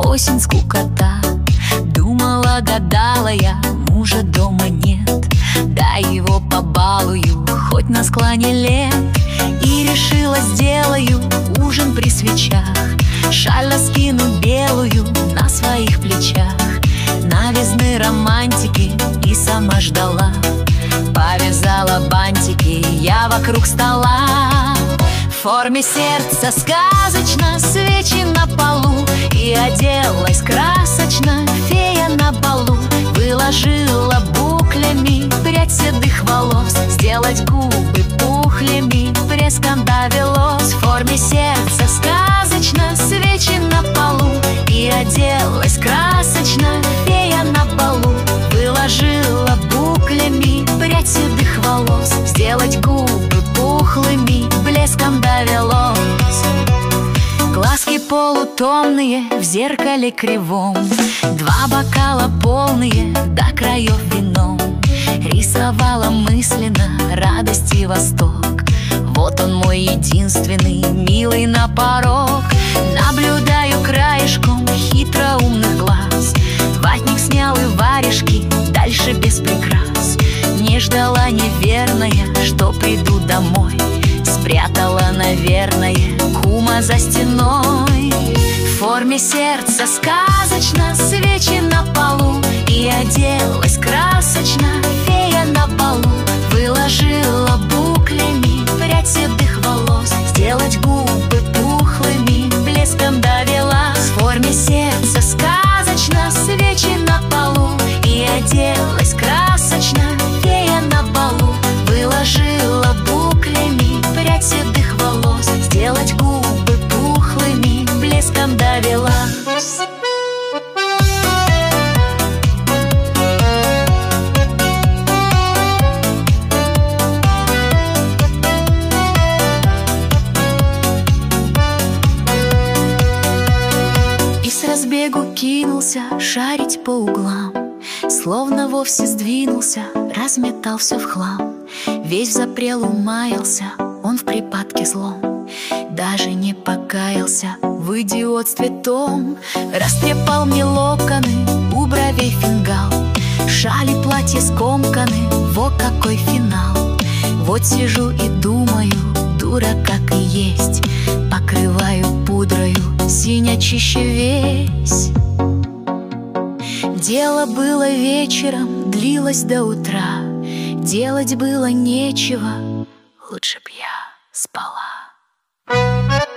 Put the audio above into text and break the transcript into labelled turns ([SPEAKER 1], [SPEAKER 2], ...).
[SPEAKER 1] осень, скукота. Думала, гадала я, мужа дома нет. Дай его побалую, хоть на склоне лет. И решила, сделаю ужин при свечах. Шаль раскину белую на своих плечах. Новизны романтики и сама ждала. Повязала бантики я вокруг стола. В форме сердца сказочно, свечи на полу. И оделась красочно, фея на балу. Выложила буклями прядь седых волос. Сделать губы пухлями блеском довелось. В форме сердца сказочно, свечи на полу. И оделась красочно, фея на балу. Выложила буклями прядь седых волос. Сделать губы пухлыми блеском довелось. Глазки полутомные в зеркале кривом. Два бокала полные до краев вином. Рисовала мысленно радость и восторг. Вот он мой единственный, милый на порог. Наблюдаю краешком хитроумных глаз. Ватник снял и варежки, дальше без прикрас. Не ждала неверная, что приду домой. Спрятала, наверное, кума за стеной. В форме сердца сказочно, свечи на полу. И оделась красочно, фея на балу. Выложила буклями прядь седых волос. Сделать губы пухлыми блеском довела. В форме сердца сказочно, свечи на полу. И оделась красочно, фея на балу. Выложила буклями прядь седых волос. Сделать губы пухлыми блеском довела. И с разбегу кинулся шарить по углам. Словно вовсе сдвинулся, разметал все в хлам. Весь в запрелу маялся, он в припадке злом. Даже не покаялся в идиотстве том. Растрепал мне локоны, у бровей фингал. Шали платье скомканы, во какой финал. Вот сижу и думаю, дура как и есть. Покрываю пудрою, синячище весь. Дело было вечером, длилось до утра. Делать было нечего, лучше б я спала.